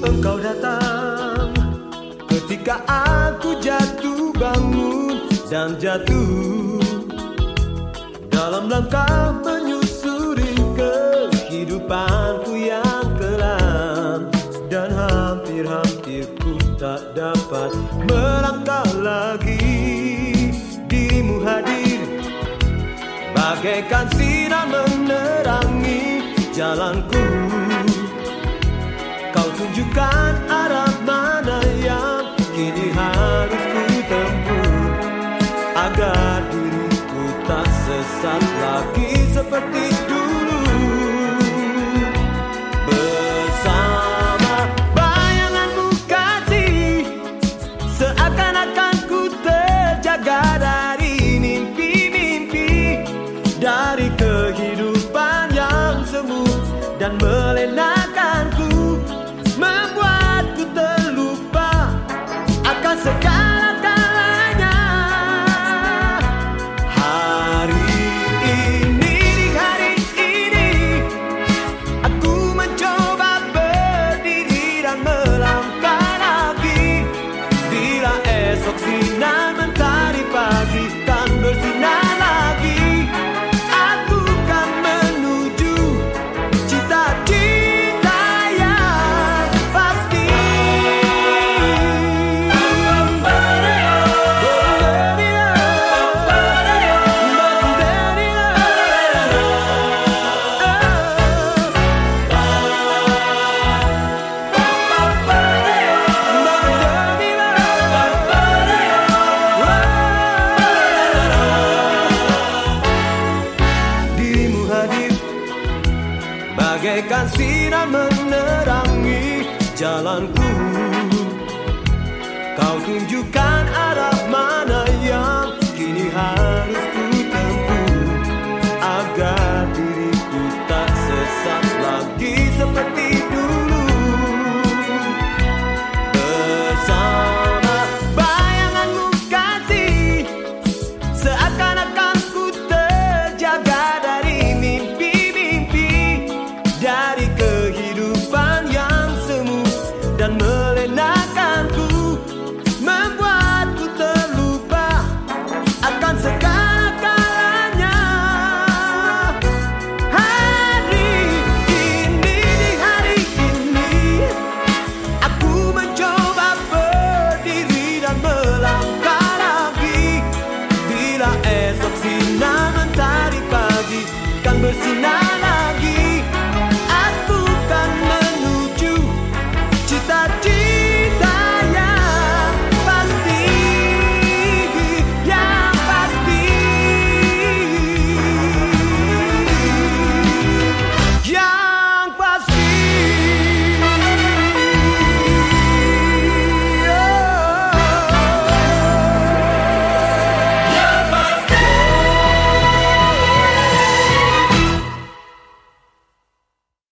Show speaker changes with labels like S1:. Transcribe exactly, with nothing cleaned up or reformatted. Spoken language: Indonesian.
S1: engkau datang, ketika aku jatuh bangun dan jatuh dalam langkah menyusuri kehidupanku yang kelam, dan hampir-hampir ku tak dapat melangkah lagi. Dirimu hadir bagaikan sinar menerangi jalanku. Kau tunjukkan arah mana yang kini harus ku tempuh, agar diriku tak sesat lagi seperti dulu. Bersama bayanganmu kasih, seakan-akan ku terjaga dari mimpi-mimpi, dari kehidupan yang semu dan melenakanku, membuatku terlupa akan segala-galanya. Hari ini, di hari ini, aku mencoba berdiri dan melangkah lagi. Bila esok sinar mentari pagi kan bersinar lagi, aku kan menuju cita-cita yang pasti. Dirimu hadir bagaikan sinar menerangi jalanku. Kau tunjukkan arah mana yang kini harus ku tempuh, agar diriku tak sesat lagi seperti dulu. Bersama bayanganmu kasih, seakan-akan ku terjaga dari mimpi-mimpi, dari kehidupan yang semu dan melena.